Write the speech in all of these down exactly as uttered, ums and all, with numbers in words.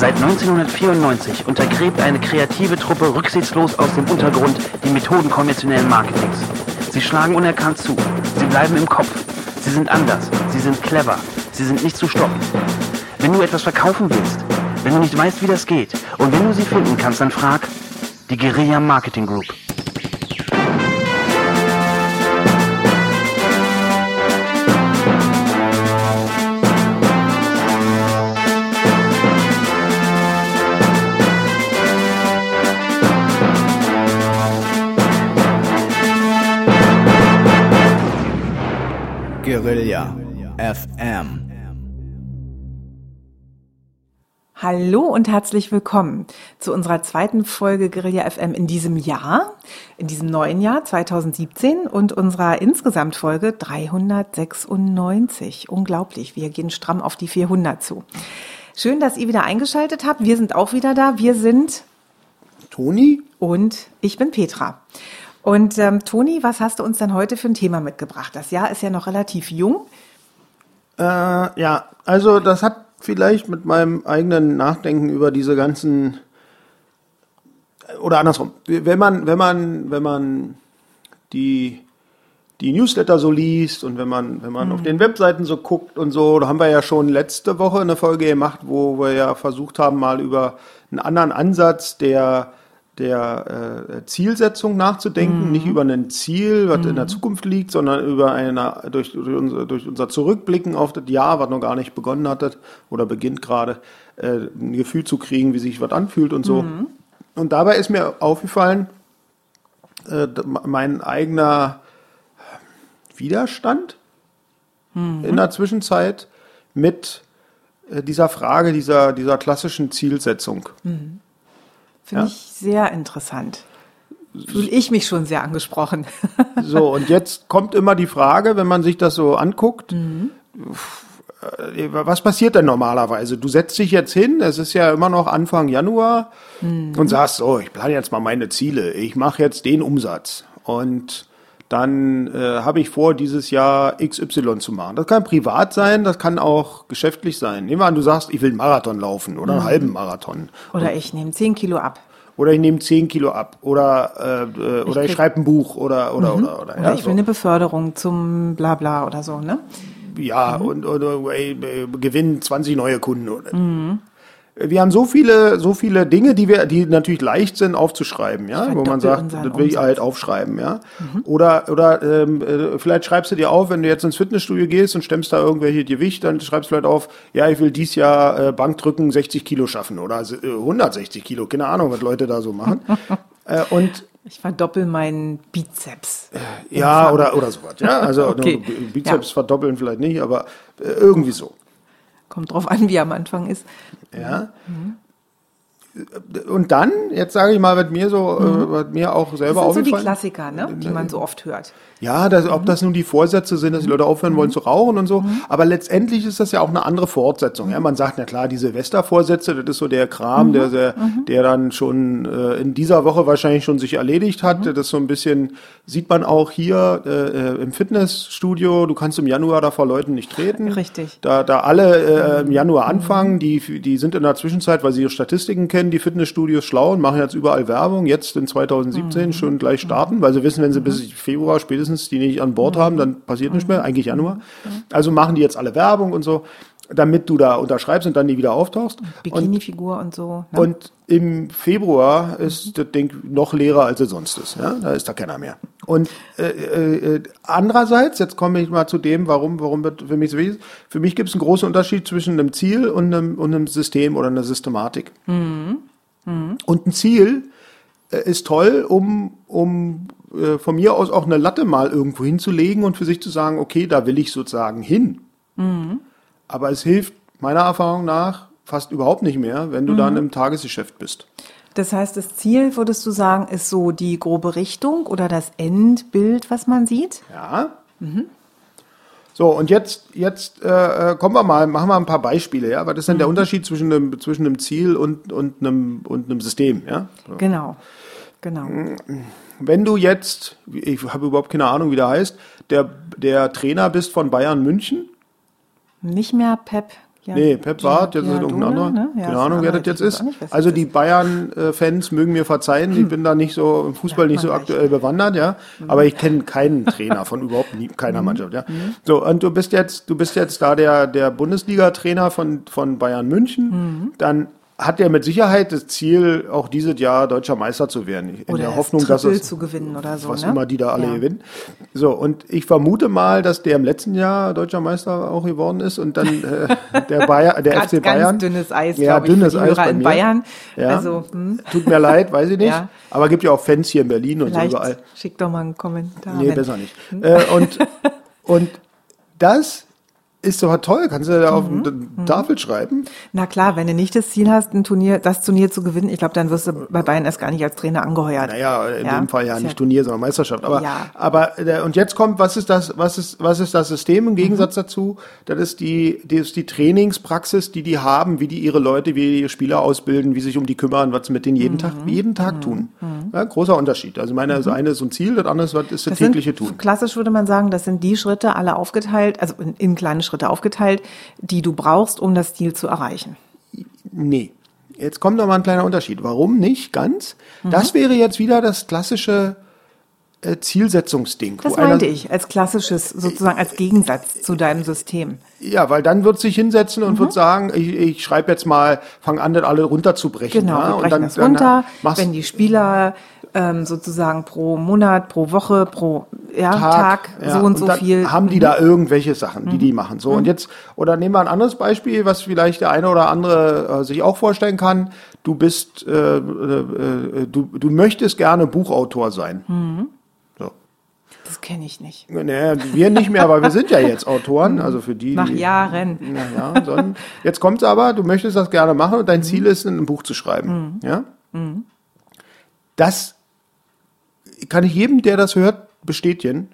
Seit neunzehnhundertvierundneunzig untergräbt eine kreative Truppe rücksichtslos aus dem Untergrund die Methoden konventionellen Marketings. Sie schlagen unerkannt zu. Sie bleiben im Kopf. Sie sind anders. Sie sind clever. Sie sind nicht zu stoppen. Wenn du etwas verkaufen willst, wenn du nicht weißt, wie das geht, und wenn du sie finden kannst, dann frag die Guerilla Marketing Group. Guerilla F M. Hallo und herzlich willkommen zu unserer zweiten Folge Guerilla F M in diesem Jahr, in diesem neuen Jahr zweitausendsiebzehn und unserer Insgesamtfolge dreihundertsechsundneunzig. Unglaublich, wir gehen stramm auf die vierhundert zu. Schön, dass ihr wieder eingeschaltet habt. Wir sind auch wieder da. Wir sind Toni und ich bin Petra. Und ähm, Toni, was hast du uns denn heute für ein Thema mitgebracht? Das Jahr ist ja noch relativ jung. Äh, ja, also das hat vielleicht mit meinem eigenen Nachdenken über diese ganzen, oder andersrum, wenn man, wenn man, wenn man die, die Newsletter so liest und wenn man, wenn man mhm. auf den Webseiten so guckt und so, da haben wir ja schon letzte Woche eine Folge gemacht, wo wir ja versucht haben, mal über einen anderen Ansatz der der äh, Zielsetzung nachzudenken, mhm. nicht über ein Ziel, was mhm. in der Zukunft liegt, sondern über eine durch, durch, unser, durch unser Zurückblicken auf das Jahr, was noch gar nicht begonnen hat oder beginnt gerade, äh, ein Gefühl zu kriegen, wie sich was anfühlt und so. Mhm. Und dabei ist mir aufgefallen, äh, mein eigener Widerstand mhm. in der Zwischenzeit mit äh, dieser Frage dieser, dieser klassischen Zielsetzung. Mhm. Finde ja? ich sehr interessant. Fühle ich mich schon sehr angesprochen. So, und jetzt kommt immer die Frage, wenn man sich das so anguckt, mhm. was passiert denn normalerweise? Du setzt dich jetzt hin, es ist ja immer noch Anfang Januar mhm. und sagst so, ich plane jetzt mal meine Ziele, ich mache jetzt den Umsatz und dann äh, habe ich vor, dieses Jahr X Y zu machen. Das kann privat sein, das kann auch geschäftlich sein. Nehmen wir an, du sagst, ich will einen Marathon laufen oder einen mhm. halben Marathon. Oder ich nehme zehn Kilo ab. Oder ich nehme zehn Kilo ab. Oder, äh, oder ich, ich schreibe ein Buch oder, oder, mhm. oder, oder. Oder ja, ich so. will eine Beförderung zum Blabla oder so, ne? Ja, mhm. und oder, ey, gewinnen zwanzig neue Kunden. Oder. Mhm. Wir haben so viele, so viele Dinge, die wir, die natürlich leicht sind aufzuschreiben, ja, wo man sagt, das will ich halt aufschreiben, ja. Mhm. Oder, oder ähm, vielleicht schreibst du dir auf, wenn du jetzt ins Fitnessstudio gehst und stemmst da irgendwelche Gewicht, dann schreibst du vielleicht auf, ja, ich will dies Jahr äh, Bankdrücken sechzig Kilo schaffen oder äh, hundertsechzig Kilo, keine Ahnung, was Leute da so machen. äh, und ich verdoppel meinen Bizeps. Äh, ja, oder oder sowas, ja. Also okay. Bizeps ja. verdoppeln vielleicht nicht, aber äh, irgendwie so. Kommt drauf an, wie er am Anfang ist. Ja. Mhm. Und dann, jetzt sage ich mal, was mir so, mhm. äh, was mir auch selber aufgefallen. Das sind so die Klassiker, ne, die man so oft hört. Ja, das, ob das nun die Vorsätze sind, dass die Leute aufhören mhm. wollen zu rauchen und so. Mhm. Aber letztendlich ist das ja auch eine andere Fortsetzung. Ja, man sagt, na klar, die Silvestervorsätze, das ist so der Kram, mhm. der, der, mhm. der dann schon äh, in dieser Woche wahrscheinlich schon sich erledigt hat. Mhm. Das ist so ein bisschen, sieht man auch hier äh, im Fitnessstudio. Du kannst im Januar da vor Leuten nicht treten. Richtig. Da, da alle äh, im Januar anfangen, die, die sind in der Zwischenzeit, weil sie ihre Statistiken kennen, die Fitnessstudios schlau und machen jetzt überall Werbung. Jetzt in zweitausendsiebzehn mhm. schon gleich starten, weil sie wissen, wenn sie bis Februar spätestens die nicht an Bord haben, dann passiert nichts mehr, eigentlich Januar. Also machen die jetzt alle Werbung und so, damit du da unterschreibst und dann nie wieder auftauchst. Bikini-Figur und, und so. Ne? Und im Februar ist mhm. das Ding noch leerer, als es sonst ist. Ja? Da ist da keiner mehr. Und äh, äh, andererseits, jetzt komme ich mal zu dem, warum, warum das für mich so wichtig ist. Für mich gibt es einen großen Unterschied zwischen einem Ziel und einem, und einem System oder einer Systematik. Mhm. Mhm. Und ein Ziel äh, ist toll, um, um von mir aus auch eine Latte mal irgendwo hinzulegen und für sich zu sagen, okay, da will ich sozusagen hin. Mhm. Aber es hilft meiner Erfahrung nach fast überhaupt nicht mehr, wenn du mhm. dann im Tagesgeschäft bist. Das heißt, das Ziel, würdest du sagen, ist so die grobe Richtung oder das Endbild, was man sieht? Ja. Mhm. So, und jetzt, jetzt äh, kommen wir mal, machen wir ein paar Beispiele, ja, was ist denn mhm. der Unterschied zwischen einem, zwischen einem Ziel und, und, einem, und einem System, ja? So. Genau, genau. Wenn du jetzt, ich habe überhaupt keine Ahnung, wie der heißt, der, der Trainer bist von Bayern München. Nicht mehr Pep Ja, nee, Pep war, jetzt ist es irgendein anderer. Ne? Ja, Keine Ahnung, wer das jetzt ist. nicht, Also das die Bayern-Fans mögen mir verzeihen, ich bin da nicht so im Fußball Ja, nicht so man aktuell bewandert, ja. Aber ich kenne keinen Trainer von überhaupt nie, keiner Mannschaft, ja. So, und du bist jetzt, du bist jetzt da der, der Bundesliga-Trainer von, von Bayern München. Dann hat er mit Sicherheit das Ziel, auch dieses Jahr deutscher Meister zu werden. In Oder der das Hoffnung, dass Triple es, zu gewinnen oder so, was ne? immer die da alle Ja. gewinnen. So, und ich vermute mal, dass der im letzten Jahr deutscher Meister auch geworden ist und dann äh, der Bayer, der Ganz, F C Bayern. Ganz dünnes Eis, Ja, glaube ich, dünnes für die Eis Hörer bei in mir. Bayern. Ja. Also, hm, Tut mir leid, weiß ich nicht. Ja. Aber gibt ja auch Fans hier in Berlin und so vielleicht überall. schick doch mal einen Kommentar. Nee, wenn- besser nicht. Äh, und, und das ist doch toll. Kannst du da auf Mhm. eine Tafel schreiben? Na klar, wenn du nicht das Ziel hast, ein Turnier, das Turnier zu gewinnen, ich glaube, dann wirst du bei Bayern erst gar nicht als Trainer angeheuert. Naja, in Ja, dem Fall ja ist nicht ja- Turnier, sondern Meisterschaft. Aber, Ja. aber äh, und jetzt kommt, was ist das, was ist, was ist das System im Gegensatz Mhm. dazu? Das ist die, das ist die Trainingspraxis, die die haben, wie die ihre Leute, wie die ihre Spieler ausbilden, wie sie sich um die kümmern, was sie mit denen Mhm. jeden Tag, jeden Tag tun. Ja, großer Unterschied. Also meine, das eine ist so ein Ziel, das andere ist, was ist das, Das tägliche sind, Tun. Klassisch würde man sagen, das sind die Schritte alle aufgeteilt, also in, in kleine Schritte aufgeteilt, die du brauchst, um das Ziel zu erreichen. Nee. Jetzt kommt noch mal ein kleiner Unterschied. Warum nicht ganz? Mhm. Das wäre jetzt wieder das klassische äh, Zielsetzungsding. Das wo einer- meinte ich, als klassisches, sozusagen als Gegensatz zu deinem System. Ja, weil dann wird sich hinsetzen und Mhm. wird sagen, ich, ich schreibe jetzt mal, fang an, das alle runterzubrechen. Genau, ja? wir Und brechen dann, das dann runter, machst wenn die Spieler ähm, sozusagen pro Monat, pro Woche, pro ja, Tag, ja, so und so dann viel. haben die da irgendwelche Sachen, die die machen. So, und jetzt, oder nehmen wir ein anderes Beispiel, was vielleicht der eine oder andere äh, sich auch vorstellen kann. Du bist, äh, äh, äh, du, du möchtest gerne Buchautor sein. So. Das kenne ich nicht. Naja, wir nicht mehr, aber wir sind ja jetzt Autoren, also für die. Nach die, Jahren. Naja, sondern jetzt kommt's aber, du möchtest das gerne machen und dein Ziel ist, ein Buch zu schreiben. Ja? Das kann ich jedem, der das hört, bestätigen.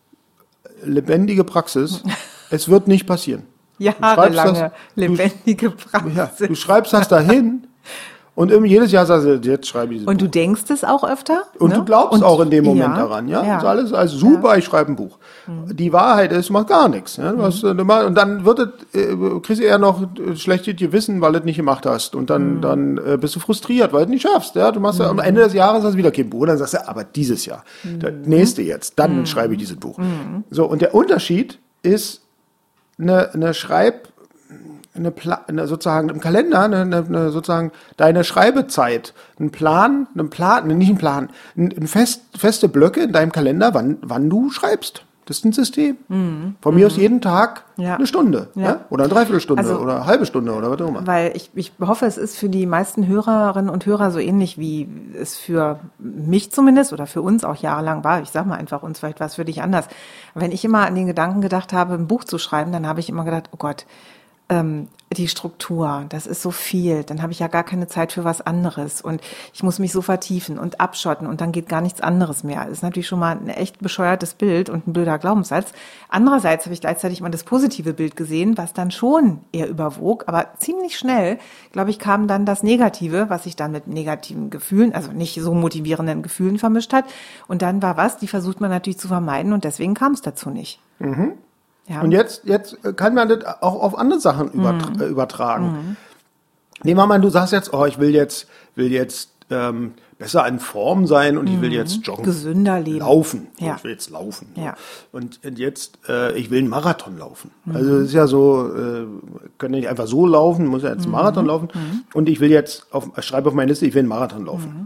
Lebendige Praxis. Es wird nicht passieren. Jahrelange das- lebendige Praxis. Ja, du schreibst das dahin und irgendwie jedes Jahr sagst du, jetzt schreibe ich dieses Und du Buch. denkst es auch öfter? Und ne? du glaubst Und- auch in dem Moment ja, daran, ja? ja. Ist alles, also super, ich schreibe ein Buch. Die Wahrheit ist, du machst gar nichts. Ja? Du hast, du machst, und dann wird es, äh, kriegst du eher noch äh, schlechtes Gewissen, weil du es nicht gemacht hast. Und dann, dann äh, bist du frustriert, weil du es nicht schaffst. Ja? Du machst ja, am Ende des Jahres hast du wieder kein Buch. Und dann sagst du, aber dieses Jahr, das nächste jetzt, dann schreibe ich dieses Buch. So, und der Unterschied ist eine, eine Schreib, eine, Pla eine sozusagen im Kalender, eine, eine, eine sozusagen deine Schreibezeit, ein Plan, ein Plan, nicht ein Plan, ein, ein fest, feste Blöcke in deinem Kalender, wann, wann du schreibst. Das ist ein System. Von mir aus jeden Tag Ja. eine Stunde, Ja. ja. Oder eine Dreiviertelstunde Also- oder eine halbe Stunde oder was auch immer. Weil ich, ich hoffe, es ist für die meisten Hörerinnen und Hörer so ähnlich, wie es für mich zumindest oder für uns auch jahrelang war. Ich sag mal einfach uns, vielleicht war es für dich anders. Wenn ich immer an den Gedanken gedacht habe, ein Buch zu schreiben, dann habe ich immer gedacht, oh Gott, ähm, die Struktur, das ist so viel, dann habe ich ja gar keine Zeit für was anderes und ich muss mich so vertiefen und abschotten und dann geht gar nichts anderes mehr. Das ist natürlich schon mal ein echt bescheuertes Bild und ein blöder Glaubenssatz. Andererseits habe ich gleichzeitig mal das positive Bild gesehen, was dann schon eher überwog, aber ziemlich schnell, glaube ich, kam dann das Negative, was sich dann mit negativen Gefühlen, also nicht so motivierenden Gefühlen vermischt hat. Und dann war was, die versucht man natürlich zu vermeiden und deswegen kam es dazu nicht. Mhm. Ja. Und jetzt, jetzt kann man das auch auf andere Sachen übertra äh, übertragen. Nehmen wir mal, du sagst jetzt, oh, ich will jetzt, will jetzt ähm, besser in Form sein und ich will jetzt joggen. Gesünder leben. Laufen. Ja. Ich will jetzt laufen. Ja. Und jetzt, äh, ich will einen Marathon laufen. Also es ist ja so, äh, können nicht einfach so laufen, muss ja jetzt einen Marathon laufen. Und ich will jetzt, auf, ich schreibe auf meine Liste, ich will einen Marathon laufen.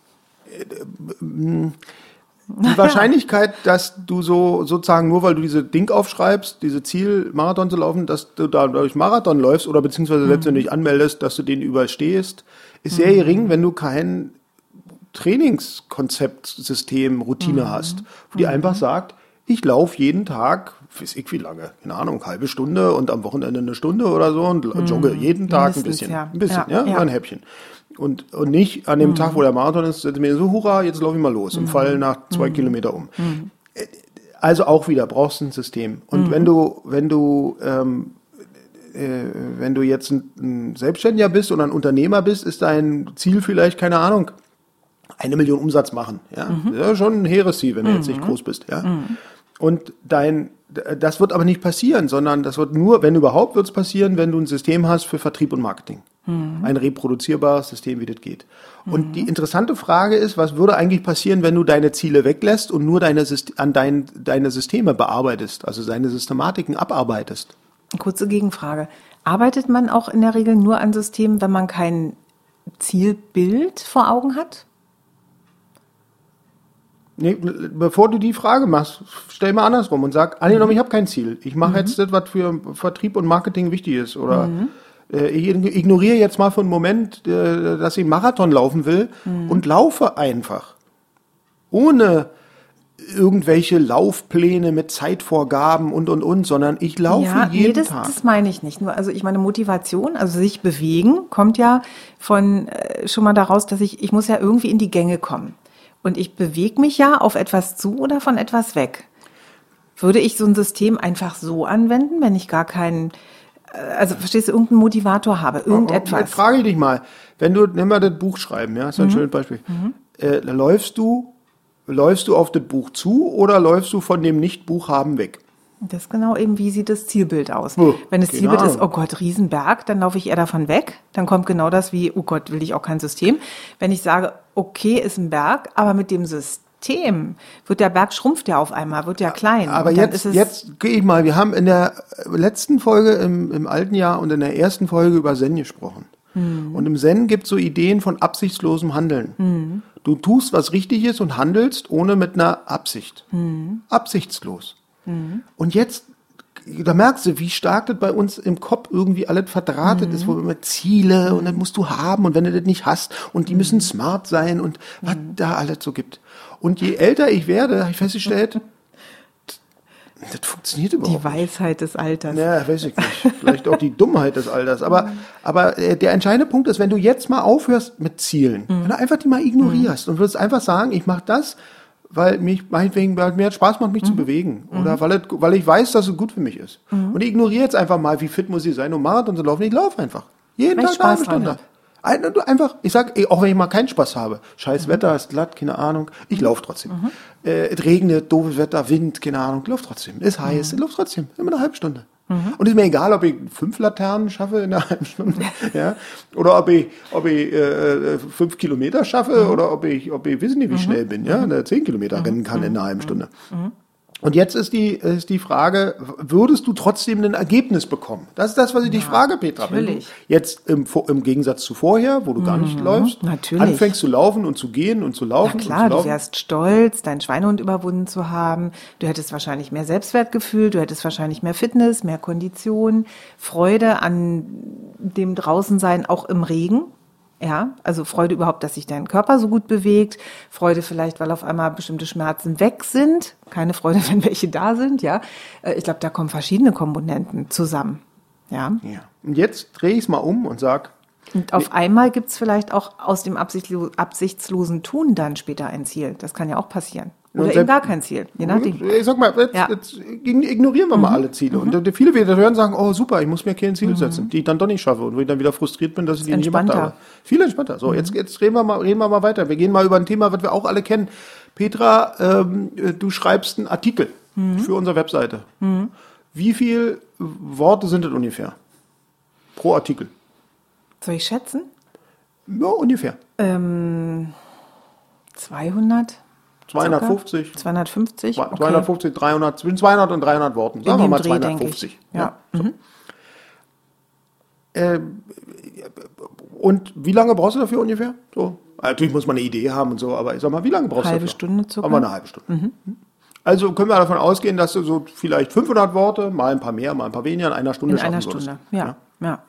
Die Wahrscheinlichkeit, dass du so sozusagen nur weil du diese Ding aufschreibst, diese Ziel Marathon zu laufen, dass du da durch Marathon läufst oder beziehungsweise selbst wenn du dich anmeldest, dass du den überstehst, ist sehr gering, wenn du kein Trainingskonzept, System, Routine hast, wo die einfach sagt, ich laufe jeden Tag, weiß ich wie lange, keine Ahnung, halbe Stunde und am Wochenende eine Stunde oder so und jogge jeden Tag ein Mindestens, bisschen, ja. ein bisschen, Ja, ja, ja. ein Häppchen. Und, und nicht an dem Tag, wo der Marathon ist, setze mir so, hurra, jetzt laufe ich mal los und falle nach zwei Kilometer um. Also auch wieder, brauchst ein System. Und wenn du, wenn du, ähm, äh, wenn du jetzt ein, ein Selbstständiger bist oder ein Unternehmer bist, ist dein Ziel vielleicht, keine Ahnung, eine Million Umsatz machen. Ja, das ist ja schon ein hehres Ziel, wenn du jetzt nicht groß bist. Ja, und dein das wird aber nicht passieren, sondern das wird nur, wenn überhaupt, wird es passieren, wenn du ein System hast für Vertrieb und Marketing. Mhm. Ein reproduzierbares System, wie das geht. Mhm. Und die interessante Frage ist, was würde eigentlich passieren, wenn du deine Ziele weglässt und nur deine, an dein, deine Systeme bearbeitest, also deine Systematiken abarbeitest? Kurze Gegenfrage. Arbeitet man auch in der Regel nur an Systemen, wenn man kein Zielbild vor Augen hat? Nee, bevor du die Frage machst, stell mal andersrum und sag, angenommen, ich habe kein Ziel. Ich mache mhm. jetzt das, was für Vertrieb und Marketing wichtig ist. Oder mhm. äh, ich ignoriere jetzt mal für einen Moment, äh, dass ich einen Marathon laufen will mhm. und laufe einfach. Ohne irgendwelche Laufpläne mit Zeitvorgaben und, und, und, sondern ich laufe ja, jeden nee, das, Tag. das meine ich nicht. Nur, also ich meine Motivation, also sich bewegen, kommt ja von äh, schon mal daraus, dass ich, ich muss ja irgendwie in die Gänge kommen. Und ich bewege mich ja auf etwas zu oder von etwas weg. Würde ich so ein System einfach so anwenden, wenn ich gar keinen, also verstehst du, irgendeinen Motivator habe, irgendetwas? Jetzt frage ich dich mal, wenn du, nimm mal das Buch schreiben, ja, ist ein mhm. schönes Beispiel. Mhm. Äh, läufst du, läufst du auf das Buch zu oder läufst du von dem Nicht-Buchhaben weg? Das ist genau eben, wie sieht das Zielbild aus? Oh, wenn das Zielbild Ahnung. ist, oh Gott, Riesenberg, dann laufe ich eher davon weg. Dann kommt genau das wie, oh Gott, will ich auch kein System. Wenn ich sage, okay, ist ein Berg, aber mit dem System wird der Berg, schrumpft ja auf einmal, wird ja klein. Aber jetzt, jetzt gehe ich mal, wir haben in der letzten Folge im, im alten Jahr und in der ersten Folge über Zen gesprochen. Mhm. Und im Zen gibt es so Ideen von absichtslosem Handeln. Mhm. Du tust, was richtig ist und handelst, ohne mit einer Absicht. Mhm. Absichtslos. Mhm. Und jetzt, da merkst du, wie stark das bei uns im Kopf irgendwie alles verdrahtet mhm. ist, wo wir immer Ziele mhm. und das musst du haben und wenn du das nicht hast und die mhm. müssen smart sein und mhm. was da alles so gibt. Und je älter ich werde, habe ich festgestellt, das funktioniert überhaupt nicht. Die Weisheit des Alters. Ja, weiß ich nicht. Vielleicht auch die Dummheit des Alters. Aber, mhm. aber äh, der entscheidende Punkt ist, wenn du jetzt mal aufhörst mit Zielen, mhm. wenn du einfach die mal ignorierst mhm. und würdest einfach sagen, ich mache das, weil mich meinetwegen weil mir hat Spaß macht, mich mhm. zu bewegen. Oder mhm. weil, es, weil ich weiß, dass es gut für mich ist. Mhm. Und ich ignoriere jetzt einfach mal, wie fit muss ich sein, um Marathon zu laufen. Ich laufe einfach. Jeden weil Tag Spaß eine Stunde. Einfach, ich sag, ey, auch wenn ich mal keinen Spaß habe, scheiß mhm. Wetter, ist glatt, keine Ahnung, ich laufe trotzdem. Mhm. Äh, es regnet, doofes Wetter, Wind, keine Ahnung, ich laufe trotzdem. Ist heiß, mhm. ich laufe trotzdem, immer eine halbe Stunde. Mhm. Und ist mir egal, ob ich fünf Laternen schaffe in einer halben Stunde, ja, oder ob ich, ob ich äh, fünf Kilometer schaffe, mhm. oder ob ich, ob ich, wissen nicht, wie mhm. schnell bin, ja, mhm. zehn Kilometer mhm. rennen kann mhm. in einer halben Stunde. Mhm. Und jetzt ist die, ist die Frage, würdest du trotzdem ein Ergebnis bekommen? Das ist das, was ich ja, dich frage, Petra. Natürlich. Wenn du jetzt im, im Gegensatz zu vorher, wo du mhm, gar nicht läufst, natürlich. anfängst zu laufen und zu gehen und zu laufen. Na klar, und zu laufen. Du wärst stolz, deinen Schweinehund überwunden zu haben. Du hättest wahrscheinlich mehr Selbstwertgefühl, du hättest wahrscheinlich mehr Fitness, mehr Kondition, Freude an dem Draußensein, auch im Regen. Ja, also Freude überhaupt, dass sich dein Körper so gut bewegt. Freude vielleicht, weil auf einmal bestimmte Schmerzen weg sind. Keine Freude, wenn welche da sind, ja. Ich glaube, da kommen verschiedene Komponenten zusammen, ja. Ja. Und jetzt drehe ich es mal um und sag. Und auf nee. einmal gibt's vielleicht auch aus dem absichtlo- absichtslosen Tun dann später ein Ziel. Das kann ja auch passieren. Oder eben gar kein Ziel, je nachdem. Ich sag mal, jetzt, ja. jetzt ignorieren wir mhm. mal alle Ziele. Mhm. Und viele wieder hören sagen, oh super, ich muss mir kein Ziel mhm. setzen, die ich dann doch nicht schaffe. Und wo ich dann wieder frustriert bin, dass ich die nicht gemacht habe. Viel entspannter. So, mhm. jetzt, jetzt reden wir mal, reden wir mal weiter. Wir gehen mal über ein Thema, was wir auch alle kennen. Petra, ähm, du schreibst einen Artikel mhm. für unsere Webseite. Mhm. Wie viele Worte sind das ungefähr? Pro Artikel? Soll ich schätzen? Ja, ungefähr. Ähm, zweihundert? zweihundertfünfzig. zweihundertfünfzig? Okay. zweihundertfünfzig, dreihundert, zwischen zweihundert und dreihundert Worten. Sagen wir mal Dreh, zweihundertfünfzig. Ja. ja. So. Mhm. Äh, und wie lange brauchst du dafür ungefähr? So. Natürlich muss man eine Idee haben und so, aber ich sag mal, wie lange brauchst halbe du dafür? Stunde circa. Aber eine halbe Stunde. Mhm. Also können wir davon ausgehen, dass du so vielleicht fünfhundert Worte, mal ein paar mehr, mal ein paar weniger, in einer Stunde in schaffen einer würdest. Stunde, ja. ja. ja.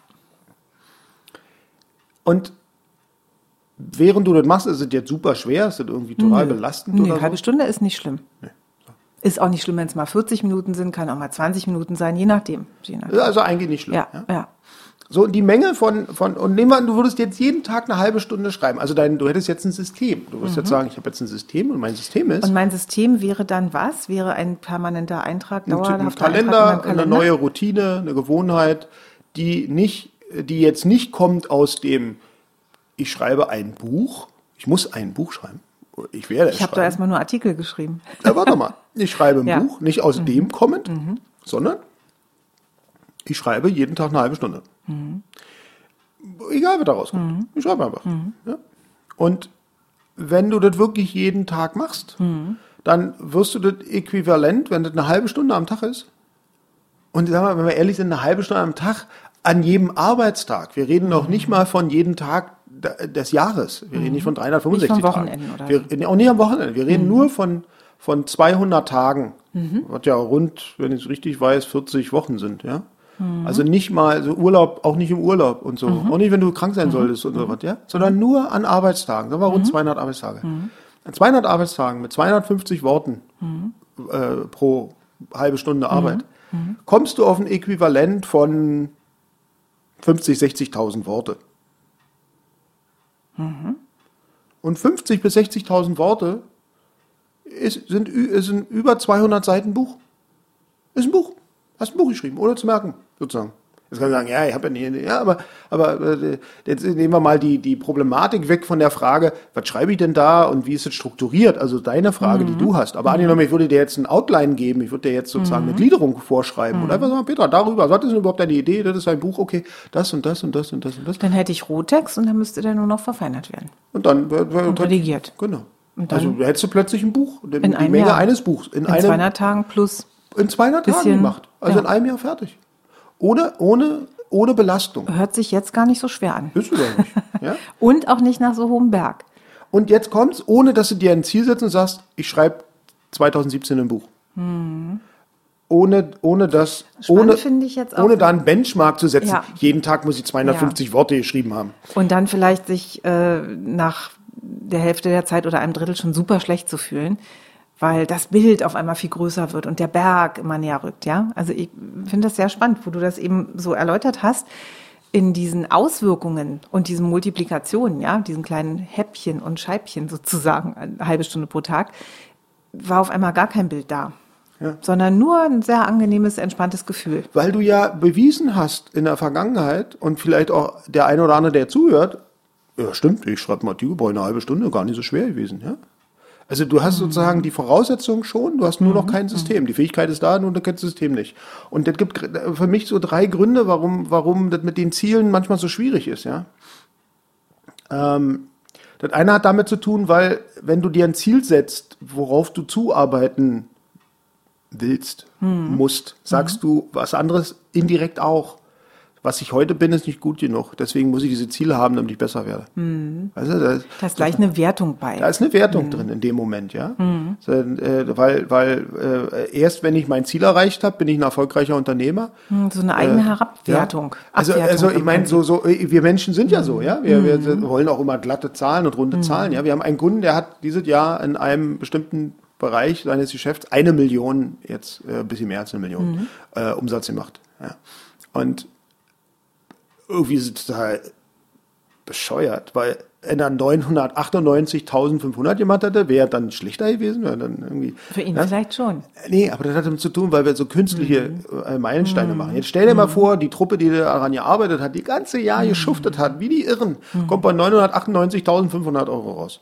Und während du das machst, ist es jetzt super schwer, ist das irgendwie total Nö. belastend? Nee, oder eine halbe so? Stunde ist nicht schlimm. Nee. Ist auch nicht schlimm, wenn es mal vierzig Minuten sind, kann auch mal zwanzig Minuten sein, je nachdem. Je nachdem. Also eigentlich nicht schlimm. Ja, ja. ja. So, und die Menge von, von und nehmen wir an, du würdest jetzt jeden Tag eine halbe Stunde schreiben. Also dein, du hättest jetzt ein System. Du würdest mhm. jetzt sagen, ich habe jetzt ein System und mein System ist. Und mein System wäre dann was? Wäre ein permanenter Eintrag, dauerhafter ein Kalender, Eintrag in Kalender, eine neue Routine, eine Gewohnheit, die nicht, die jetzt nicht kommt aus dem, ich schreibe ein Buch, ich muss ein Buch schreiben. Ich werde es Ich habe da erstmal nur Artikel geschrieben. Ja, warte mal. Ich schreibe ein Ja. Buch, nicht aus Mhm. dem kommend, Mhm. sondern ich schreibe jeden Tag eine halbe Stunde. Mhm. Egal, was da rauskommt. Mhm. Ich schreibe einfach. Mhm. Ja? Und wenn du das wirklich jeden Tag machst, Mhm. dann wirst du das äquivalent, wenn das eine halbe Stunde am Tag ist. Und sag mal, wenn wir ehrlich sind, eine halbe Stunde am Tag an jedem Arbeitstag. Wir reden noch nicht mal von jedem Tag d- des Jahres. Wir reden nicht von dreihundertfünfundsechzig Nicht von Tagen. Wochenenden oder Wir, nee, auch nicht am Wochenende. Wir reden nur von, von zweihundert Tagen. Mhm. Was ja rund, wenn ich es richtig weiß, vierzig Wochen sind. Ja? Also nicht mal so Urlaub, auch nicht im Urlaub und so. Mhm. Auch nicht, wenn du krank sein Mhm. solltest und so was, ja. Sondern nur an Arbeitstagen. Sagen wir rund Mhm. zweihundert Arbeitstage. Mhm. An zweihundert Arbeitstagen mit zweihundertfünfzig Worten Mhm. äh, pro halbe Stunde Arbeit, Mhm. kommst du auf ein Äquivalent von fünfzig, sechzigtausend Worte. Mhm. Und fünfzig bis sechzigtausend Worte ist, sind, ü- sind über zweihundert Seiten Buch. Ist ein Buch. Hast ein Buch geschrieben, ohne zu merken, sozusagen. Jetzt kann man sagen, ja, ich habe ja nicht, ja, aber, aber äh, jetzt nehmen wir mal die, die Problematik weg von der Frage, was schreibe ich denn da und wie ist es strukturiert? Also deine Frage, Mhm. die du hast. Aber Mhm. angenommen, ich würde dir jetzt ein Outline geben, ich würde dir jetzt sozusagen Mhm. eine Gliederung vorschreiben Mhm. und einfach sagen, Petra, darüber, was ist denn überhaupt deine Idee? Das ist ein Buch, okay, das und das und das und das und das. Dann hätte ich Rohtext und dann müsste der nur noch verfeinert werden. Und dann äh, äh, Und redigiert. Genau. Und dann Also hättest du plötzlich ein Buch, die, in die einem Menge Jahr. eines Buchs. In, in einem, zweihundert Tagen plus in zweihundert Tagen bisschen- gemacht. Also ja. in einem Jahr fertig. Ohne, ohne, ohne Belastung. hört sich jetzt gar nicht so schwer an. Bist du doch nicht. Ja? Und auch nicht nach so hohem Berg. Und jetzt kommt's, ohne dass du dir ein Ziel setzt und sagst, ich schreibe zweitausendsiebzehn ein Buch. Hm. Ohne, ohne das, Spannend ohne, finde ich jetzt auch. ohne da einen Benchmark zu setzen. Ja. Jeden Tag muss ich zweihundertfünfzig Worte geschrieben haben. Und dann vielleicht sich äh, nach der Hälfte der Zeit oder einem Drittel schon super schlecht zu fühlen, weil das Bild auf einmal viel größer wird und der Berg immer näher rückt, ja. Also ich finde das sehr spannend, wo du das eben so erläutert hast, in diesen Auswirkungen und diesen Multiplikationen, ja, diesen kleinen Häppchen und Scheibchen sozusagen, eine halbe Stunde pro Tag, war auf einmal gar kein Bild da. Ja. Sondern nur ein sehr angenehmes, entspanntes Gefühl. Weil du ja bewiesen hast in der Vergangenheit und vielleicht auch der eine oder andere, der zuhört, ja stimmt, ich schreibe mal die bei eine halbe Stunde, gar nicht so schwer gewesen, ja. Also du hast sozusagen die Voraussetzungen schon, du hast nur noch kein System. Die Fähigkeit ist da, nur du kennst das System nicht. Und das gibt für mich so drei Gründe, warum, warum das mit den Zielen manchmal so schwierig ist, ja. Ähm, das eine hat damit zu tun, weil wenn du dir ein Ziel setzt, worauf du zuarbeiten willst, musst, sagst du was anderes indirekt auch. Was ich heute bin, ist nicht gut genug. Deswegen muss ich diese Ziele haben, damit ich besser werde. Mhm. Weißt du, da, Da ist gleich eine Wertung bei. da ist eine Wertung drin in dem Moment, ja. Mhm. So, äh, weil weil äh, erst wenn ich mein Ziel erreicht habe, bin ich ein erfolgreicher Unternehmer. Hm, So eine eigene Äh, Herabwertung. Ja. Also, Abwertung also ich im meine, so, Prinzip. so, äh, wir Menschen sind ja so, ja. Wir, wir wollen auch immer glatte Zahlen und runde Zahlen, ja. Wir haben einen Kunden, der hat dieses Jahr in einem bestimmten Bereich seines Geschäfts eine Million, jetzt äh, ein bisschen mehr als eine Million, äh, Umsatz gemacht. Ja. Und irgendwie ist es total bescheuert, weil wenn er neunhundertachtundneunzigtausendfünfhundert gemacht hätte, wäre dann schlechter gewesen. Wäre dann irgendwie, Für ihn ja? vielleicht schon. Nee, aber das hat damit zu tun, weil wir so künstliche äh, Meilensteine machen. Jetzt stell dir mal vor, die Truppe, die daran gearbeitet hat, die ganze Jahr geschuftet hat, wie die Irren, kommt bei neunhundertachtundneunzigtausendfünfhundert Euro raus.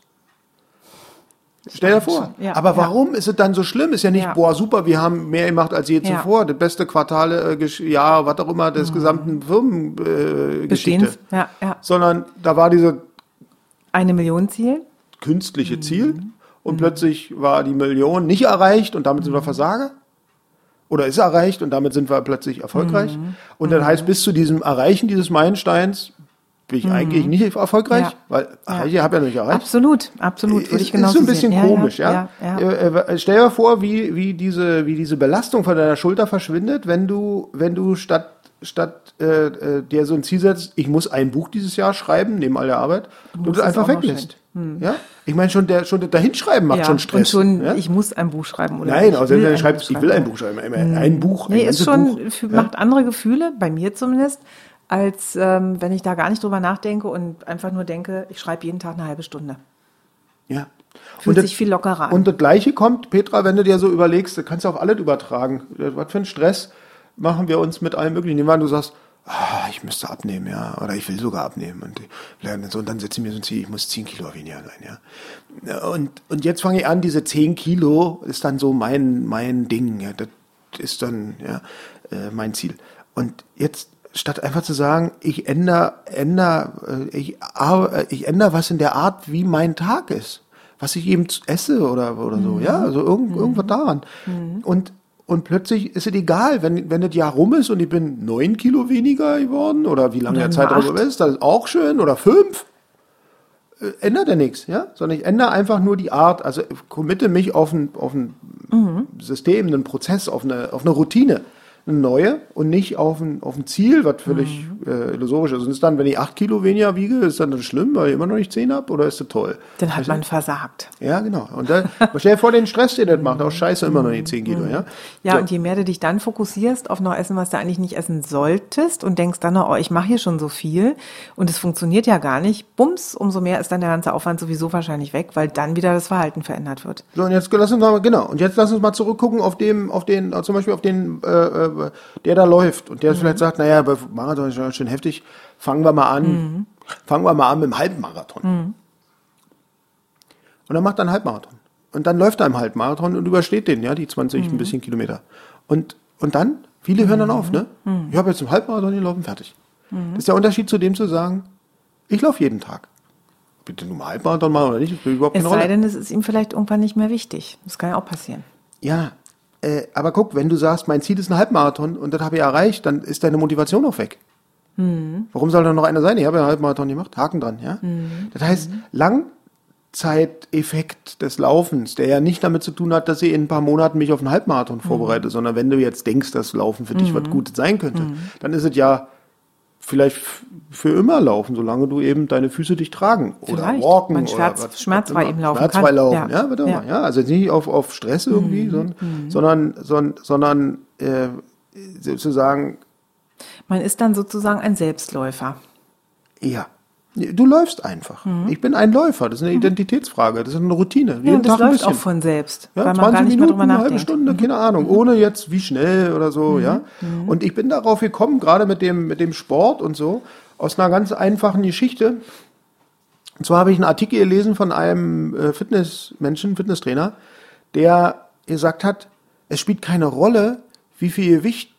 Stell dir vor. Ja, aber ja. warum ist es dann so schlimm? Ist ja nicht, Ja. boah, super, wir haben mehr gemacht als je Ja. zuvor. Das beste Quartale, äh, Gesch- Jahr, was auch immer, des gesamten Firmengeschichte. Äh, Geschichte. Bestehens. Ja, ja. Sondern da war diese Eine Million Ziel. künstliche Ziel und plötzlich war die Million nicht erreicht und damit sind wir Versager. Oder ist erreicht und damit sind wir plötzlich erfolgreich. Und dann heißt, bis zu diesem Erreichen dieses Meilensteins bin ich eigentlich nicht erfolgreich, Ja. weil Ja. ich habe ja noch nicht erreicht. Absolut, absolut. Würde Ist, ich genauso ist so ein bisschen sehen. komisch, ja. ja, ja. Äh, äh, stell dir vor, wie, wie, diese, wie diese Belastung von deiner Schulter verschwindet, wenn du, wenn du statt, statt äh, äh, dir so ein Ziel setzt, ich muss ein Buch dieses Jahr schreiben, neben all der Arbeit, du musst das es einfach auch noch weglässt. Ja? Ich meine, schon der, schon das Dahinschreiben macht ja. schon Stress. Und schon, ja? ich muss ein Buch schreiben. Oder Nein, ich außer will wenn du ein schreibst, Buch ich will ein schreiben. Buch schreiben. Ein, ein Buch, ein Nee, ist ganzes schon, Buch. für, Ja? macht andere Gefühle, bei mir zumindest, als ähm, wenn ich da gar nicht drüber nachdenke und einfach nur denke, ich schreibe jeden Tag eine halbe Stunde. Ja. Fühlt das- sich viel lockerer an. Und das Gleiche kommt, Petra, wenn du dir so überlegst, du kannst du auf alles übertragen. Was für einen Stress machen wir uns mit allem Möglichen. Nehmen wir an, du sagst, ah, ich müsste abnehmen, ja, oder ich will sogar abnehmen. Und, so, und dann setze ich mir so ein Ziel, ich muss zehn Kilo weniger sein, ja. Und, und jetzt fange ich an, diese zehn Kilo ist dann so mein, mein Ding, ja, das ist dann, ja, äh, mein Ziel. Und jetzt, statt einfach zu sagen, ich ändere, ändere, ich, ich ändere was in der Art, wie mein Tag ist, was ich eben esse oder, oder so, mhm. ja, also irgend, mhm. irgendwas daran. Mhm. Und, und plötzlich ist es egal, wenn, wenn das Jahr rum ist und ich bin neun Kilo weniger geworden oder wie lange der Zeitraum ist, das ist auch schön, oder fünf, äh, ändert ja nichts, ja, sondern ich ändere einfach nur die Art, also committe mich auf ein, auf ein mhm. System, einen Prozess, auf eine, auf eine Routine. Eine neue und nicht auf ein, auf ein Ziel, was völlig mhm. äh, illusorisch ist. Und ist dann, wenn ich acht Kilo weniger wiege, ist dann das schlimm, weil ich immer noch nicht zehn habe, oder ist das toll? Dann hat man versagt. Ja, genau. Und dann, stell dir vor, den Stress, den das macht, auch scheiße, immer noch nicht zehn Kilo, ja? Ja, so. Und je mehr du dich dann fokussierst auf noch Essen, was du eigentlich nicht essen solltest und denkst dann noch, oh, ich mache hier schon so viel und es funktioniert ja gar nicht, bums, umso mehr ist dann der ganze Aufwand sowieso wahrscheinlich weg, weil dann wieder das Verhalten verändert wird. So, und jetzt lass uns mal, genau, und jetzt lass uns mal zurückgucken auf dem, auf den, zum Beispiel auf den, äh, der da läuft und der mhm. vielleicht sagt, naja, bei Marathon ist schon schön heftig, fangen wir mal an, mhm. fangen wir mal an mit dem Halbmarathon. Mhm. Und dann macht er einen Halbmarathon. Und dann läuft er im Halbmarathon und übersteht den, ja, die zwanzig, mhm. ein bisschen Kilometer. Und, und dann, viele hören dann auf, ne? Mhm. Ich habe jetzt einen Halbmarathon gelaufen, fertig. Mhm. Das ist der Unterschied zu dem zu sagen, ich laufe jeden Tag. Bitte nur mal Halbmarathon machen oder nicht, das spielt überhaupt keine Rolle. Es sei denn, es ist ihm vielleicht irgendwann nicht mehr wichtig. Das kann ja auch passieren. Ja, Äh, aber guck, wenn du sagst, mein Ziel ist ein Halbmarathon und das habe ich erreicht, dann ist deine Motivation auch weg. Mhm. Warum soll da noch einer sein? Ich habe ja einen Halbmarathon gemacht, Haken dran, ja. Mhm. Das heißt, Langzeiteffekt des Laufens, der ja nicht damit zu tun hat, dass ich in ein paar Monaten mich auf einen Halbmarathon mhm. vorbereite, sondern wenn du jetzt denkst, dass Laufen für dich mhm. was Gutes sein könnte, mhm. dann ist es ja vielleicht f- für immer laufen, solange du eben deine Füße dich tragen. Oder vielleicht. walken. Man schmerz, oder was, schmerzfrei eben laufen schmerzfrei kann. laufen, ja, ja, bitte ja. mal. Ja, also nicht auf, auf Stress irgendwie, Mhm. sondern, sondern, sondern äh, sozusagen. Man ist dann sozusagen ein Selbstläufer. Ja. Du läufst einfach. Mhm. Ich bin ein Läufer. Das ist eine Identitätsfrage. Das ist eine Routine. Ja, und das Tag läuft auch von selbst. Ja, weil man zwanzig gar nicht Minuten, mehr drüber eine halbe nachdenkt. Stunde, keine Ahnung. Mhm. Ohne jetzt wie schnell oder so, mhm. ja. Mhm. Und ich bin darauf gekommen, gerade mit dem, mit dem Sport und so, aus einer ganz einfachen Geschichte. Und zwar habe ich einen Artikel gelesen von einem äh, Fitnessmenschen, Fitnesstrainer, der gesagt hat, es spielt keine Rolle, wie viel Gewicht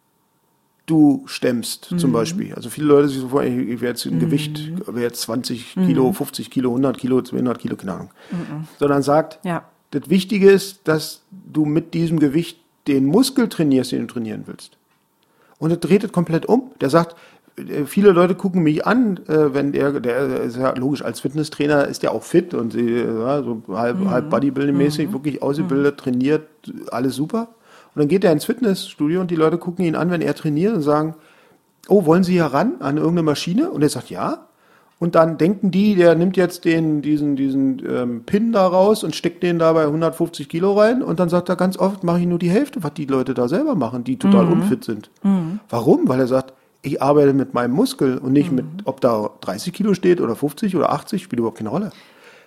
du stemmst, mhm. zum Beispiel. Also viele Leute sich so vor, ich, ich wäre jetzt ein mhm. Gewicht, wäre jetzt zwanzig Kilo, mhm. fünfzig Kilo, hundert Kilo, zweihundert Kilo, keine Ahnung. Mhm. Sondern sagt, ja. das Wichtige ist, dass du mit diesem Gewicht den Muskel trainierst, den du trainieren willst. Und er dreht es komplett um. Der sagt, viele Leute gucken mich an, wenn der, der ist ja logisch, als Fitnesstrainer ist der auch fit und ja, so halb, mhm. halb Bodybuilding-mäßig, mhm. wirklich ausgebildet, trainiert, alles super. Und dann geht er ins Fitnessstudio und die Leute gucken ihn an, wenn er trainiert und sagen, oh, wollen Sie hier ran an irgendeine Maschine? Und er sagt, ja. Und dann denken die, der nimmt jetzt den, diesen, diesen ähm, Pin da raus und steckt den da bei hundertfünfzig Kilo rein. Und dann sagt er ganz oft, mache ich nur die Hälfte, was die Leute da selber machen, die total mhm. unfit sind. Mhm. Warum? Weil er sagt, ich arbeite mit meinem Muskel und nicht mhm. mit, ob da dreißig Kilo steht oder fünfzig oder achtzig, spielt überhaupt keine Rolle.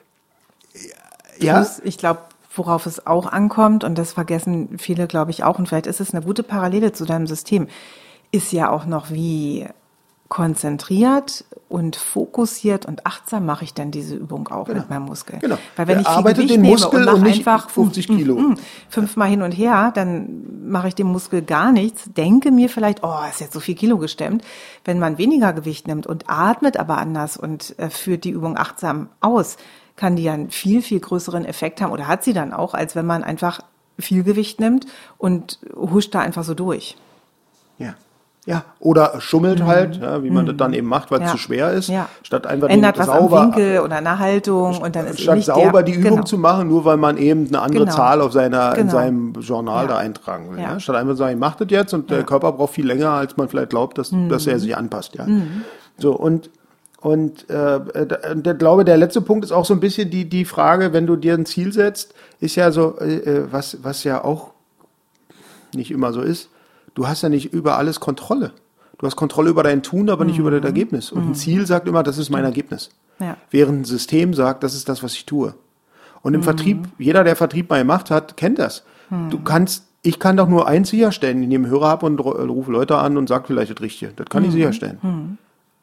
Ja. Plus, ich glaube, worauf es auch ankommt, und das vergessen viele, glaube ich, auch, und vielleicht ist es eine gute Parallele zu deinem System, ist ja auch noch, wie konzentriert und fokussiert und achtsam mache ich dann diese Übung auch genau. mit meinem Muskel. Genau. Weil wenn er ich viel arbeitet Gewicht den nehme Muskel und mache und nicht einfach fünfzig Kilo. Mm, mm, fünfmal hin und her, dann mache ich dem Muskel gar nichts, denke mir vielleicht, oh, ist jetzt so viel Kilo gestemmt. Wenn man weniger Gewicht nimmt und atmet aber anders und äh, führt die Übung achtsam aus, kann die ja einen viel, viel größeren Effekt haben, oder hat sie dann auch, als wenn man einfach viel Gewicht nimmt und huscht da einfach so durch. Ja. Ja, oder schummelt mhm. halt, ja, wie man mhm. das dann eben macht, weil es ja. zu schwer ist, ja. statt einfach ändert die, was sauber, am Winkel oder an der Haltung und dann ist statt nicht sauber der, die Übung genau. zu machen, nur weil man eben eine andere genau. Zahl auf seiner genau. in seinem Journal ja. da eintragen will. Ja. Ja. Statt einfach zu sagen, ich mach das jetzt und ja. der Körper braucht viel länger, als man vielleicht glaubt, dass, mhm. dass er sich anpasst. Ja. Mhm. So und und äh, der glaube, der letzte Punkt ist auch so ein bisschen die die Frage, wenn du dir ein Ziel setzt, ist ja so äh, was was ja auch nicht immer so ist. Du hast ja nicht über alles Kontrolle. Du hast Kontrolle über dein Tun, aber nicht mhm. über das Ergebnis. Und mhm. ein Ziel sagt immer, das ist mein Ergebnis. Ja. Während ein System sagt, das ist das, was ich tue. Und im mhm. Vertrieb, jeder, der Vertrieb mal gemacht hat, kennt das. Mhm. Du kannst ich kann doch nur eins sicherstellen, ich nehme Hörer ab und rufe Leute an und sage vielleicht das Richtige. Das kann mhm. ich sicherstellen. Mhm.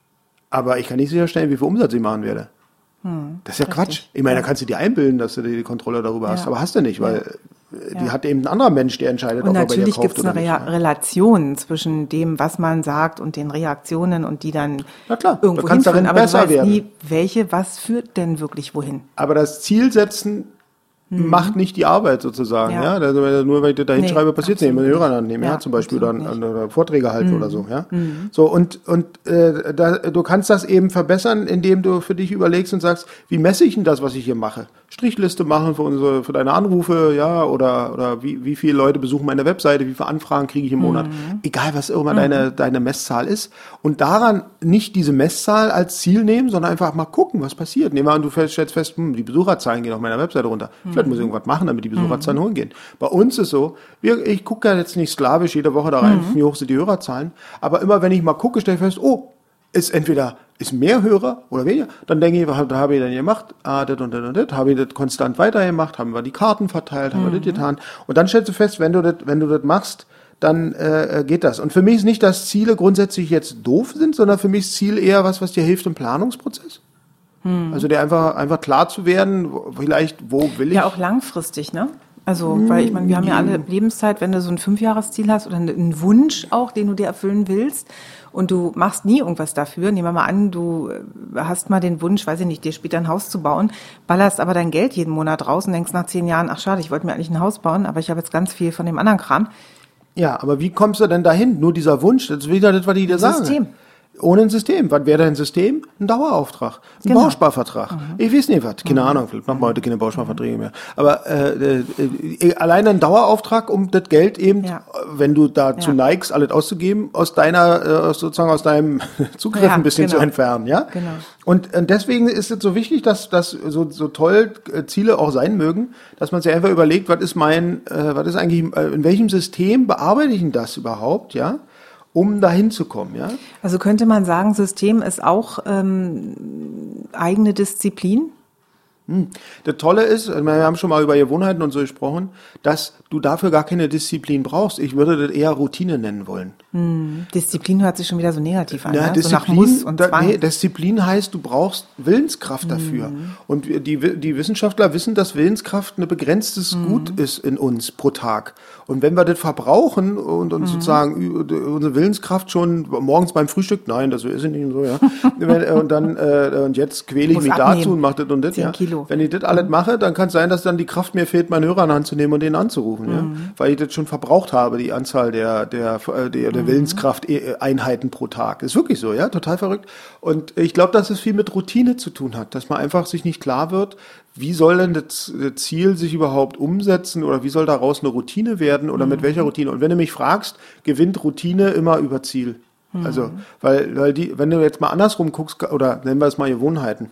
Aber ich kann nicht sicherstellen, wie viel Umsatz ich machen werde. Mhm. Das ist ja Richtig. Quatsch. Ich meine, da kannst du dir einbilden, dass du die Kontrolle darüber ja. hast, aber hast du nicht, weil ja. die ja. hat eben ein anderer Mensch, der entscheidet, und ob er bei dir kauft oder nicht. Und natürlich gibt es eine Re- Relation zwischen dem, was man sagt und den Reaktionen und die dann Na klar, irgendwo du kannst hinführen. darin Aber besser du weißt werden. nie, welche, was führt denn wirklich wohin. Aber das Ziel setzen hm. macht nicht die Arbeit sozusagen. Ja. Ja? Also, nur weil ich das da hinschreibe, nee, passiert es nicht. Mit den Hörern annehmen, ja, ja, zum Beispiel dann oder Vorträge halten mhm. oder so. Ja? Mhm. So, und, und äh, da, du kannst das eben verbessern, indem du für dich überlegst und sagst, wie messe ich denn das, was ich hier mache? Strichliste machen für unsere, für deine Anrufe, ja, oder, oder wie, wie viele Leute besuchen meine Webseite, wie viele Anfragen kriege ich im Monat, mhm. egal was immer mhm. deine, deine Messzahl ist. Und daran nicht diese Messzahl als Ziel nehmen, sondern einfach mal gucken, was passiert. Nehmen wir an, du stellst fest, hm, die Besucherzahlen gehen auf meiner Webseite runter. Mhm. Vielleicht muss ich irgendwas machen, damit die Besucherzahlen mhm. hochgehen. Bei uns ist so, wir, ich gucke ja jetzt nicht sklavisch jede Woche da rein, mhm. wie hoch sind die Hörerzahlen, aber immer wenn ich mal gucke, stelle ich fest, oh, ist entweder ist mehr Hörer oder weniger, dann denke ich, was habe ich denn gemacht? Ah, das und das und das, habe ich das konstant weitergemacht, haben wir die Karten verteilt, haben mhm. wir das getan. Und dann stellst du fest, wenn du das, wenn du das machst, dann äh, geht das. Und für mich ist nicht, dass Ziele grundsätzlich jetzt doof sind, sondern für mich ist Ziel eher was, was dir hilft im Planungsprozess. Mhm. Also dir einfach, einfach klar zu werden, wo, vielleicht, wo will ich. Ja, auch langfristig, ne? Also, mhm. weil ich meine, wir haben ja alle Lebenszeit, wenn du so ein Fünfjahresziel hast oder einen Wunsch auch, den du dir erfüllen willst, und du machst nie irgendwas dafür. Nehmen wir mal an, du hast mal den Wunsch, weiß ich nicht, dir später ein Haus zu bauen, ballerst aber dein Geld jeden Monat raus und denkst nach zehn Jahren, ach schade, ich wollte mir eigentlich ein Haus bauen, aber ich habe jetzt ganz viel von dem anderen Kram. Ja, aber wie kommst du denn dahin? Nur dieser Wunsch, das ist wieder das, was ich dir sage. System. Ohne ein System. Was wäre dein System? Ein Dauerauftrag. Ein genau. Bausparvertrag. Mhm. Ich weiß nicht was. Keine mhm. Ahnung. Vielleicht machen wir heute keine Bausparverträge mehr. Aber äh, äh, allein ein Dauerauftrag, um das Geld eben, ja. wenn du dazu ja. neigst, alles auszugeben, aus deiner, äh, sozusagen aus deinem Zugriff ja, ein bisschen genau. zu entfernen. Ja. Genau. Und äh, deswegen ist es so wichtig, dass, dass so, so toll äh, Ziele auch sein mögen, dass man sich einfach überlegt, was ist mein, äh, was ist eigentlich, äh, in welchem System bearbeite ich denn das überhaupt, ja? Um dahin zu kommen, ja? Also könnte man sagen, System ist auch ähm, eigene Disziplin? Hm. Das Tolle ist, wir haben schon mal über Gewohnheiten und so gesprochen, dass du dafür gar keine Disziplin brauchst. Ich würde das eher Routine nennen wollen. Hm. Disziplin hört sich schon wieder so negativ an, ja, ne? Disziplin, so nach Muss und Zwang. Nee, Disziplin heißt, du brauchst Willenskraft dafür. Hm. Und die, die Wissenschaftler wissen, dass Willenskraft ein begrenztes hm. Gut ist in uns pro Tag. Und wenn wir das verbrauchen und uns hm. sozusagen unsere Willenskraft schon morgens beim Frühstück, nein, das ist nicht so, ja. und dann, äh, und jetzt quäle ich mich abnehmen. dazu und mache das und das, ja. Kilo. Wenn ich das alles mache, dann kann es sein, dass dann die Kraft mir fehlt, meinen Hörer in die Hand zu nehmen und den anzurufen, mhm. ja? Weil ich das schon verbraucht habe, die Anzahl der, der, der, der mhm. Willenskraft-Einheiten pro Tag. Ist wirklich so, ja, total verrückt. Und ich glaube, dass es viel mit Routine zu tun hat, dass man einfach sich nicht klar wird, wie soll denn das Ziel sich überhaupt umsetzen oder wie soll daraus eine Routine werden oder mhm. mit welcher Routine? Und wenn du mich fragst, gewinnt Routine immer über Ziel. Mhm. Also, weil, weil die, wenn du jetzt mal andersrum guckst, oder nennen wir es mal Gewohnheiten.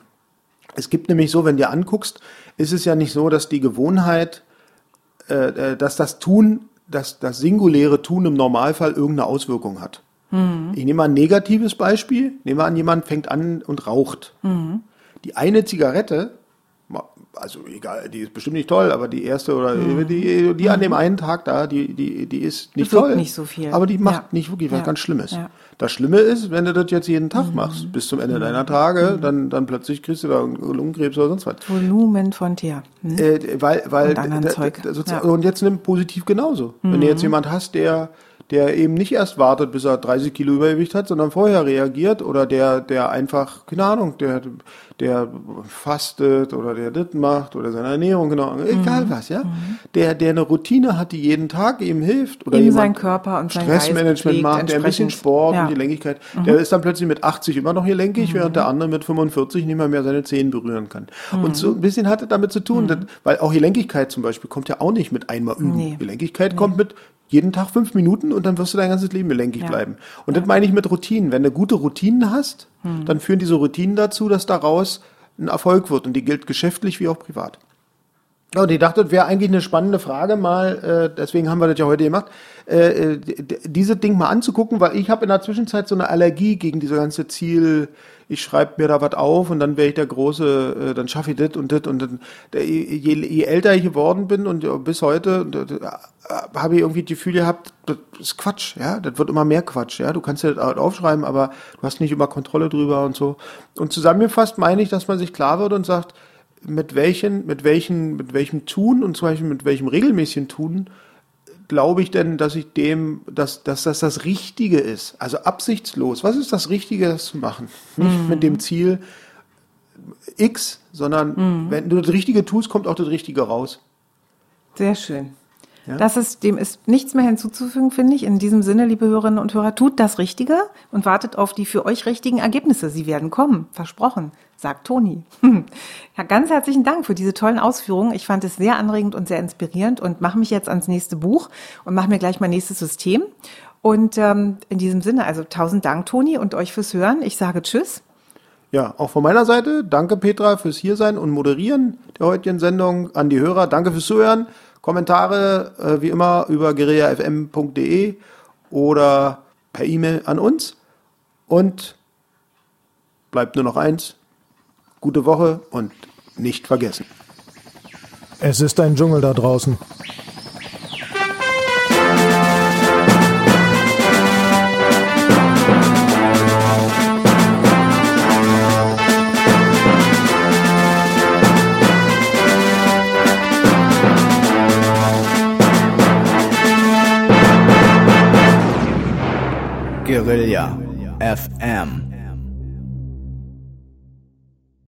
Es gibt nämlich so, wenn du dir anguckst, ist es ja nicht so, dass die Gewohnheit, äh, dass das Tun, dass das singuläre Tun im Normalfall irgendeine Auswirkung hat. Mhm. Ich nehme mal ein negatives Beispiel. Nehmen wir an, jemand fängt an und raucht. Mhm. Die eine Zigarette, also egal, die ist bestimmt nicht toll, aber die erste oder mhm. die, die an dem einen Tag da, die, die, die ist nicht toll. nicht so viel. Aber die macht ja. nicht wirklich was ja. ganz Schlimmes. Ja. Das Schlimme ist, wenn du das jetzt jeden Tag mhm. machst, bis zum Ende mhm. deiner Tage, mhm. dann, dann plötzlich kriegst du da Lungenkrebs oder sonst was. Volumen von Tier. Mhm. Äh, weil, weil, und anderen da, Zeug. Da, ja. Und jetzt nimm positiv genauso. Mhm. Wenn du jetzt jemand hast, der, der eben nicht erst wartet, bis er dreißig Kilo Übergewicht hat, sondern vorher reagiert oder der, der einfach, keine Ahnung, der, der fastet oder der das macht oder seine Ernährung, genau, egal mhm. was, ja, mhm. der, der eine Routine hat, die jeden Tag ihm hilft oder in seinen Körper und sein Stressmanagement macht, der ein bisschen Sport ja. und Gelenkigkeit, mhm. der ist dann plötzlich mit achtzig immer noch gelenkig, mhm. während der andere mit fünfundvierzig nicht mehr, mehr seine Zehen berühren kann. Mhm. Und so ein bisschen hat es damit zu tun, mhm. dass, weil auch Gelenkigkeit zum Beispiel kommt ja auch nicht mit einmal üben. Nee. Gelenkigkeit nee. kommt mit jeden Tag fünf Minuten und dann wirst du dein ganzes Leben gelenkig ja. bleiben. Und ja. das meine ich mit Routinen. Wenn du gute Routinen hast, hm. dann führen diese Routinen dazu, dass daraus ein Erfolg wird. Und die gilt geschäftlich wie auch privat. Ja, und ich dachte, das wäre eigentlich eine spannende Frage mal, äh, deswegen haben wir das ja heute gemacht, äh, d- d- dieses Ding mal anzugucken, weil ich habe in der Zwischenzeit so eine Allergie gegen diese ganze Ziel, ich schreibe mir da was auf und dann wäre ich der große, äh, dann schaffe ich das und das und dann, der, je, je älter ich geworden bin und äh, bis heute, äh, habe ich irgendwie das Gefühl gehabt, das ist Quatsch, ja, das wird immer mehr Quatsch, ja, du kannst ja das aufschreiben, aber du hast nicht immer Kontrolle drüber und so. Und zusammengefasst meine ich, dass man sich klar wird und sagt, mit welchen, mit welchen, mit welchem Tun und zum Beispiel mit welchem regelmäßigen Tun glaube ich denn, dass ich dem, dass, dass das das Richtige ist? Also absichtslos. Was ist das Richtige, das zu machen? Nicht Mhm. mit dem Ziel X, sondern Mhm. wenn du das Richtige tust, kommt auch das Richtige raus. Sehr schön. Ja? Das ist, dem ist nichts mehr hinzuzufügen, finde ich. In diesem Sinne, liebe Hörerinnen und Hörer, tut das Richtige und wartet auf die für euch richtigen Ergebnisse. Sie werden kommen, versprochen, sagt Toni. Ja, ganz herzlichen Dank für diese tollen Ausführungen. Ich fand es sehr anregend und sehr inspirierend und mache mich jetzt ans nächste Buch und mache mir gleich mein nächstes System. Und ähm, in diesem Sinne, also tausend Dank, Toni, und euch fürs Hören. Ich sage Tschüss. Ja, auch von meiner Seite. Danke, Petra, fürs Hiersein und Moderieren der heutigen Sendung. An die Hörer, danke fürs Zuhören. Kommentare äh, wie immer über guerilla f m punkt d e oder per E-Mail an uns. Und bleibt nur noch eins. Gute Woche und nicht vergessen. Es ist ein Dschungel da draußen. Guerilla F M.